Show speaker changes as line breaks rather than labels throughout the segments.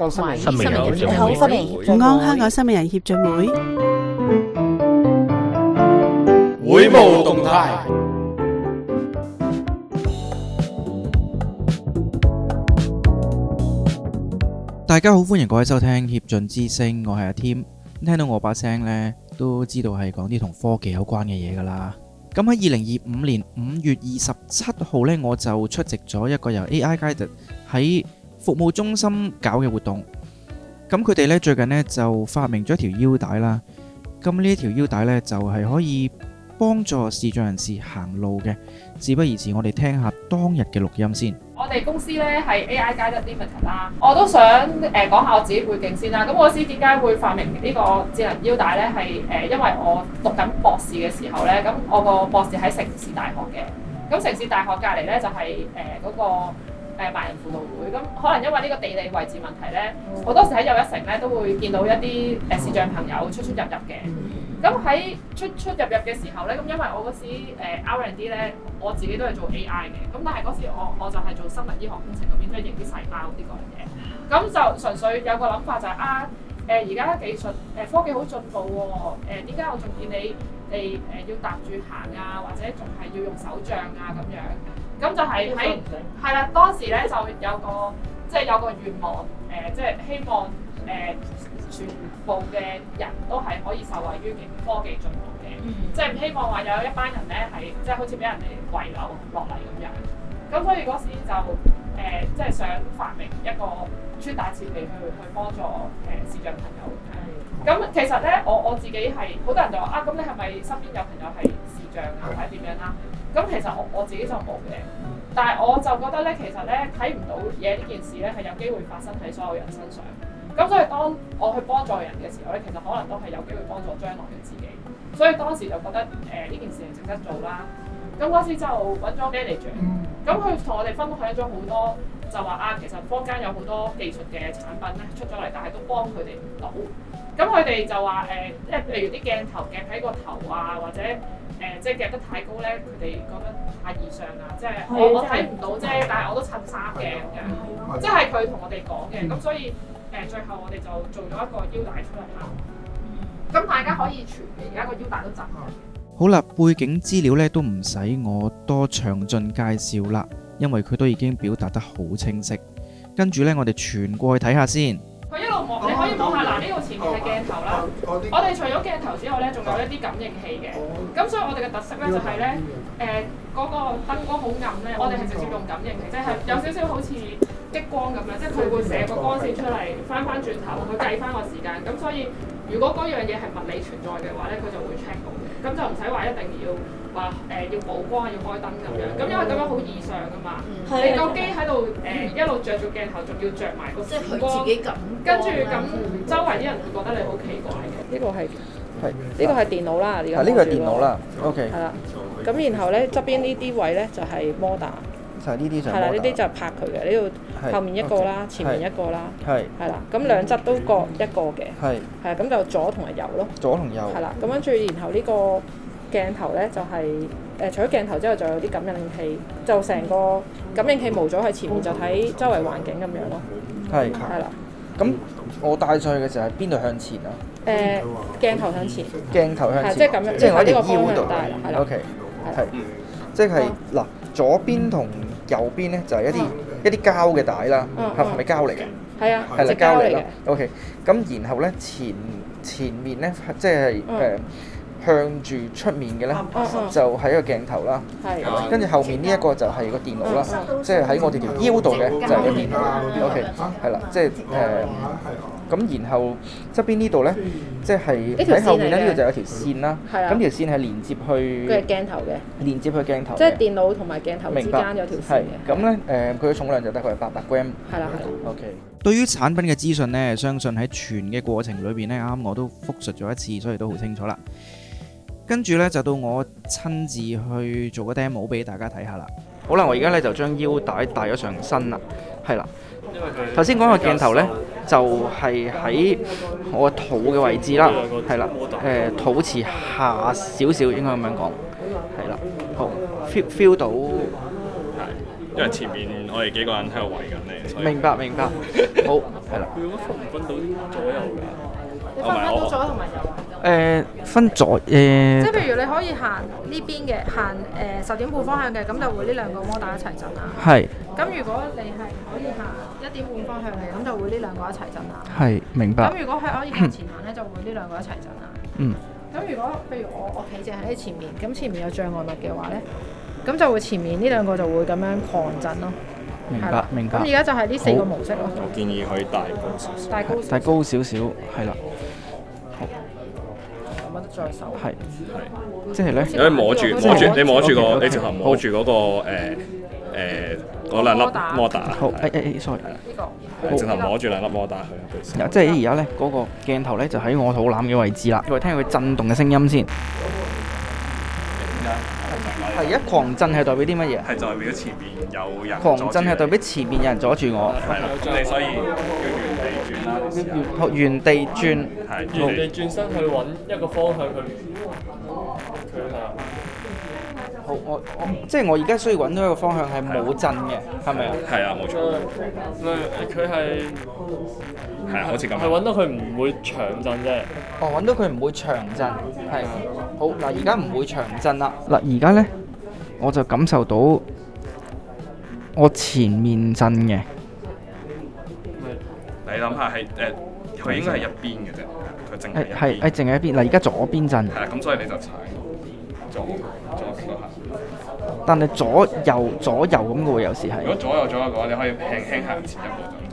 安新聞人協進
你好，新聞協
午安香港新聞人協進會
會務動態。
大家好，歡迎各位收聽協進之聲，我係阿添。聽到我把聲呢，都知道係講啲同科技有關嘅嘢噶啦。咁喺2025年5月27號呢，我就出席咗一個由 AI Guided 喺服務中心搞嘅活動。咁佢哋呢，最近呢就發明咗一條腰帶啦。咁呢一條腰帶呢，就係可以幫助視障人士行路嘅。事不宜遲，我哋聽下當日嘅錄音先。
我哋公司咧係 AI Guided Limited 啦，我都想講下我自己背景先啦。咁我知點解會發明呢個智能腰帶咧？係因為我讀緊博士嘅時候咧，咁我個博士喺城市大學嘅。咁城市大學隔離咧就係嗰個盲人輔導會。咁可能因為呢個地理位置問題咧，好多時喺又一城咧都會見到一啲視障朋友出入嘅。咁喺出入嘅時候咧，咁因為我嗰時R&D 咧，我自己都係做 AI 嘅，咁但係嗰時我就係做生物醫學工程嗰邊，即係影啲細胞呢個嘢。咁就純粹有個諗法就係而家技術科技好進步喎，點解我仲見你哋要搭住行啊，或者仲係要用手杖啊咁樣？咁就係係啦，當時咧就有個願望，即係希望全部嘅人都係可以受惠於科技進步嘅，即係唔希望話有一班人咧係即係好似俾人哋遺留落嚟咁樣。咁所以嗰時就即係想發明一個穿戴設備去幫助視障朋友。咁其實咧，我自己係好多人就話咁你係咪身邊有朋友係視障啊，或者點樣啦？咁其實我自己就冇嘅，但係我就覺得咧，其實咧睇唔到嘢呢件事咧係有機會發生喺所有人身上。咁所以當我去幫助人嘅時候咧，其實可能都係有機會幫助將來嘅自己。所以當時就覺得呢件事係值得做啦。咁嗰時就揾咗 manager，咁佢同我哋分享咗好多，就話其實坊間有好多技術嘅產品咧出咗嚟，但係都幫佢哋唔到。咁佢哋就話即係譬如啲鏡頭夾喺個頭啊，或者即係夾得太高咧，佢哋覺得太異常啊，即係我睇唔到啫，但係我都襯衫嘅咁樣，即係佢同我哋講嘅。咁所以最後我哋就做咗一個腰帶出嚟啦。咁大家可以傳嘅，而家個腰帶都執嘅。
好啦，背景資料咧都唔使我多詳盡介紹啦，因為佢都已經表達得好清晰。跟住咧，我哋傳過去睇下先。
佢一路望，你可以望下嗱，呢個前面係鏡頭啦。我哋除咗鏡頭之外咧，仲有一啲感應器嘅。咁所以我哋嘅特色咧就係咧，嗰個燈光好暗咧，我哋係直接用感應器，即係有少少好似激光咁樣，即係佢會射個光線出嚟，翻轉頭去計翻個時間。咁所以如果嗰樣嘢係物理存在嘅話咧，佢就會 check 到嘅。咁就唔使話一定要話要補光要開燈咁樣。咁因為咁樣好異常噶嘛。你個機喺度一路着住鏡頭，仲要着埋個閃光，跟住咁周圍啲人會覺得你好奇怪嘅。呢個係電腦啦，呢
個係電腦啦。OK。
係啦。咁然後咧側邊呢啲位咧就係摩打。
就係呢啲就係。
係啦，呢啲就拍佢嘅，呢度後面一個啦，前面一個啦。
係。係
啦，咁兩側都各一個嘅。係。係啊，咁就左同埋右咯。左同右。係啦，咁跟住然後呢個鏡頭咧就係除咗鏡頭之外，仲有啲感應器，就成個感應器模咗喺前面，就睇周圍環境咁樣咯。係。係啦。咁
我帶上去嘅時候係邊度向前啊？
鏡頭向前。鏡頭向前。即係咁樣，
即係我喺條腰度。
係啦。
OK。係。即係嗱，左邊同右邊咧就係一啲膠嘅帶啦，係咪膠嚟嘅？係啊，係啦，膠嚟啦。OK。咁然後咧前面咧即係向住出面嘅咧，就係一個鏡頭啦。係。跟住後面呢一個就係個電腦啦，即係喺我哋條腰度嘅就係個電腦。OK。係啦，即係咁然後側邊呢度咧，即係喺後面咧，呢度就有條線啦。係啊。咁條線係連接去鏡頭嘅。連接去鏡頭。即係電腦同埋鏡頭之間有條線嘅。咁咧佢嘅重量就大概係800 gram。係啦，係啦。OK。對於產品嘅資訊呢，相信喺傳嘅過程裏邊呢，啱我都複述咗一次，所以都好清楚啦。跟住呢，就到我親自去做個 demo 俾大家睇下啦。好啦，我而家呢就將腰帶帶咗上身啦，係啦。頭先講個鏡頭呢，就係喺我肚嘅位置啦，係啦，肚臍下少少應該咁樣講，係啦，好 feel 到。
因為前面我哋幾個人喺度圍緊你，所以
明白。好，係啦。
佢咁分唔分到左右㗎？
你分唔分到左同埋右啊？
分左
即係譬如你可以行呢邊嘅，行10點半方向嘅，咁就會呢兩個摩打一齊震啦。
係。
咁如果你係可以行1點半方向嘅，咁就會呢兩個一齊震啦。
係，明白。
咁如果係可以向前行咧，就會呢兩個一齊震啦。
嗯。
咁如果譬如我企正喺前面，咁前面有障礙物嘅話咧，咁就會前面呢兩個就會咁樣狂震咯。
明白。
咁而家就係呢4個模式咯。
我建議可以大高少少。
大高少少，係啦。
有乜再手？
係。即係咧。
因為摸住你摸住個，你直頭摸住嗰個嗰兩粒摩打。
好，sorry。
呢個。
直頭摸住兩粒摩打去。
即係而家咧嗰個鏡頭咧就喺我肚腩嘅位置啦。我哋聽佢震動嘅聲音先。係一狂震係代表啲乜嘢？
係代表前面有人。
狂震係代表前面有人阻住我。
係啦，咁你所以要
原地轉。
係。
原地轉身去揾一個方向去。
好，我即係我而家需要揾到一個方向係冇震嘅，係咪啊？
係啊，冇錯。
佢係
好似咁。
係揾到佢唔會長震啫。
揾到佢唔會長震，係。好，嗱，而家唔會長震啦。嗱，而家咧我就感受到我前面震嘅。
你諗下係佢應該係一邊嘅啫，佢淨係一邊。
係淨係一邊。嗱，而家左邊震。
係啦，咁所以你就踩左邊嗰下。
但係左右咁嘅喎，有時係。
如果左右嘅話，你可以輕輕行前一步就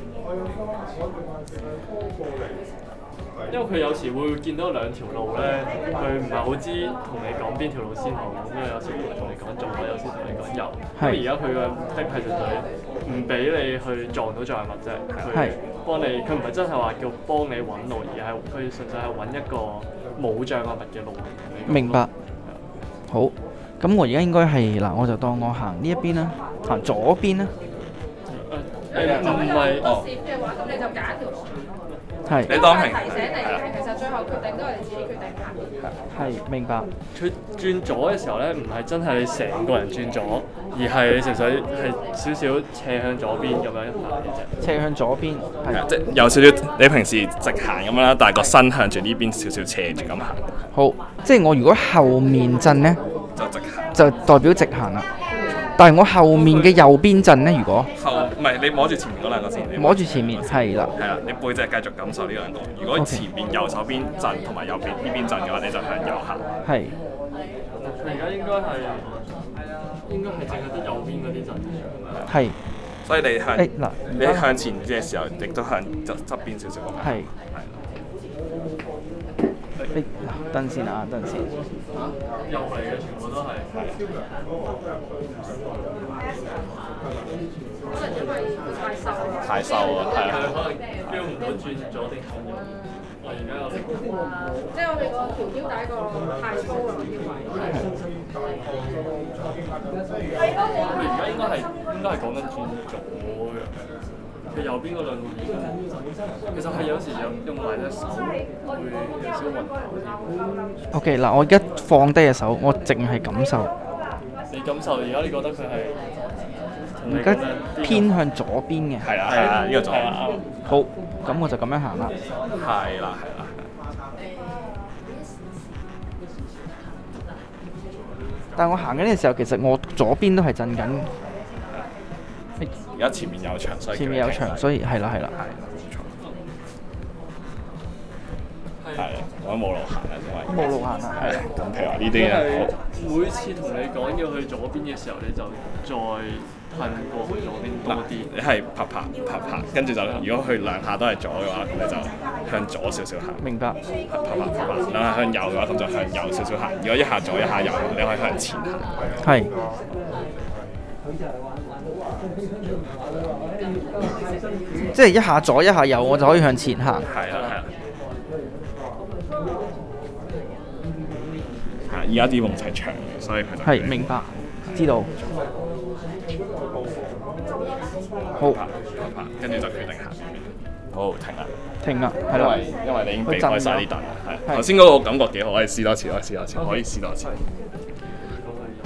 OK。
因為佢有時會見到兩條路咧，佢唔係好知同你講邊條路先好，因為有時會同你講左，有時同你講右。因為而家佢嘅 tip 係純粹唔俾你去撞到障礙物啫，佢幫你，佢唔係真係話叫幫你揾路，而係佢純粹係揾一個冇障礙物嘅路。
明白。好，咁我而家應該係嗱，我就當我行呢一邊啦，行左邊啦。
唔係
哦。嘅話，咁你就揀條路。
係。
你當提醒你嘅，其實最後決定都係你自己決定行。
係，明白。
佢轉左嘅時候咧，唔係真係你成個人轉左，而係你純粹係少少斜向左邊咁樣行嘅啫。
斜向左邊，係。
即係有少少，你平時直行咁樣啦，但係個身向住呢邊少少斜住咁行。
好，即係我如果後面震咧，
就直行，
就代表直行啦。但係我後面嘅右邊震咧，如果
唔係你摸住前面嗰兩個先，
摸住前面係啦，
你背脊繼續感受呢兩個。如果前面右手邊震同埋右邊呢邊震嘅話，你就向右行。
係。
佢而家應該係淨係得右邊嗰啲震。
係。
所以你向
嗱，
你向前嘅時候，亦都向側邊少少咁樣。
係。嗱，等先啊，等先。
右嚟嘅全部都係。
可能因為太瘦啦。
太瘦啊，係啊。
可能 feel 唔到轉左定右。我而家有
即係我哋個條腰帶個太粗啦，腰圍。
佢而家應該係講緊轉左嘅。佢右邊嗰兩個其實係有時用埋隻手會有少少暈。
OK， 嗱，我而家放低隻手，我淨係感受。
你感受而家你覺得佢係？
而家偏向左邊嘅。
係啊，呢個左。
好，咁我就咁樣行啦。
係啦。
但係我行緊嘅時候，其實我左邊都係震緊。
而家前面有牆，所以
前面有牆，所以係啦。
冇錯。係，我冇路行啊，因為
冇路行啊。係啦。
咁譬如話呢啲咧，
每次同你講要去左邊嘅時候，你就再褪過去左邊多啲。
你係拍，跟住就如果佢兩下都係左嘅話，咁你就向左少少行。
明白。
拍，兩下向右嘅話，咁就向右少少行。如果一下左一下右，你可以向前行。
係。即係一下左一下右，我就可以向前行。
係啦。而家啲路係長嘅，所以佢就
係明白，知道。好，
跟住就決定行。好，停啦，
係啦。
因為你已經避開晒啲凳啦。係頭先嗰個感覺幾好，可以試多次，可以試多次。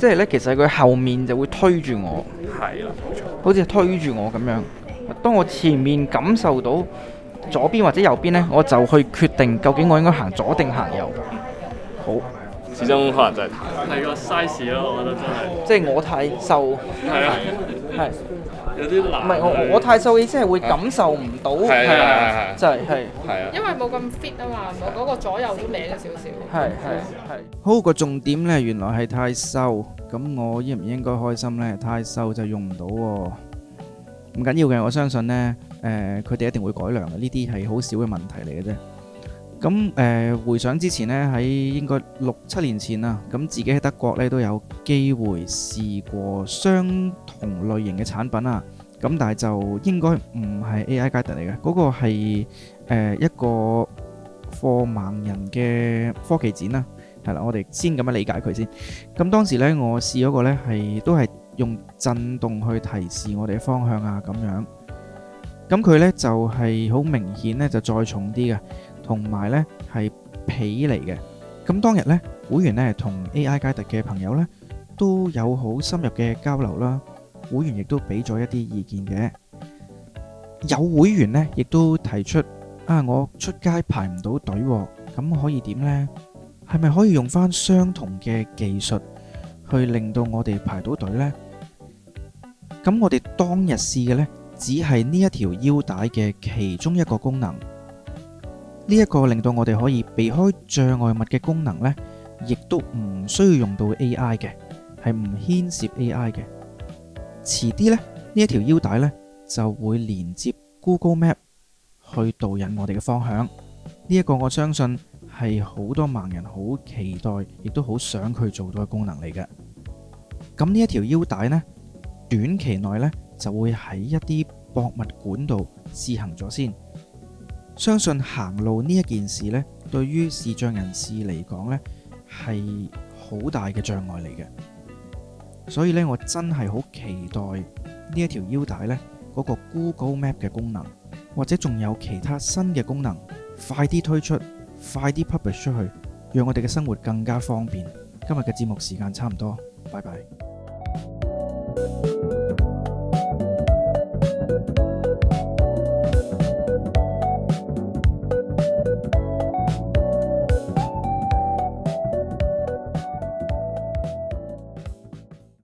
即係咧，其實佢後面就會推住我，
係啦，冇錯。
好似推住我咁樣。當我前面感受到左邊或者右邊呢，我就去決定究竟我應該行左定行右。好，
始終可能真係
係個 size 咯，我覺得真係。
即係我太瘦，
係啊，
係
有啲難。
唔係我太瘦嘅意思係會感受唔到，
係
就係
因為冇咁 fit 啊嘛，我嗰個左右都歪咗少少。
係。好，個重點呢，原來係太瘦，咁我應唔應該開心呢？太瘦就用唔到喎。唔緊要嘅，我相信呢，佢哋一定會改良嘅。呢啲係好少嘅問題嚟嘅啫。咁回想之前呢，喺應該6-7年前啊，咁自己喺德國呢都有機會試過相同類型嘅產品啊。咁但係就應該唔係 AI Guide 嚟嘅，嗰個係一個貨盲人嘅科技展啦。係啦，我哋先咁樣理解佢先。咁當時呢，我試嗰個呢都係用震動去提示我哋嘅方向啊，咁樣。咁佢呢就係好明顯呢，就再重啲嘅，同埋呢係皮嚟嘅。咁當日呢，會員呢同 AI Guide 嘅朋友呢都有好深入嘅交流啦。會員亦都俾咗一啲意見嘅。有會員呢亦都提出啊，我出街排唔到隊喎，咁可以點呢？係咪可以用翻相同嘅技術去令到我哋排到隊呢？咁我哋當日試嘅呢，只係呢一條腰帶嘅其中一個功能。呢一個令到我哋可以避開障礙物嘅功能呢，亦都唔需要用到 AI 嘅，係唔牽涉 AI 嘅。遲啲呢，呢一條腰帶呢就會連接 Google Map 去導引我哋嘅方向。呢一個我相信係好多盲人好期待，亦都好想佢做到嘅功能嚟嘅。咁呢一條腰帶呢，短期內呢就會喺一啲博物館度試行咗先。相信行路呢一件事呢，對於視障人士嚟講呢，係好大嘅障礙嚟嘅。所以呢，我真係好期待呢一條腰帶呢嗰個 Google Map 嘅功能，或者仲有其他新嘅功能，快啲推出，快啲 publish 出去，讓我哋嘅生活更加方便。今日嘅節目時間差唔多，拜拜。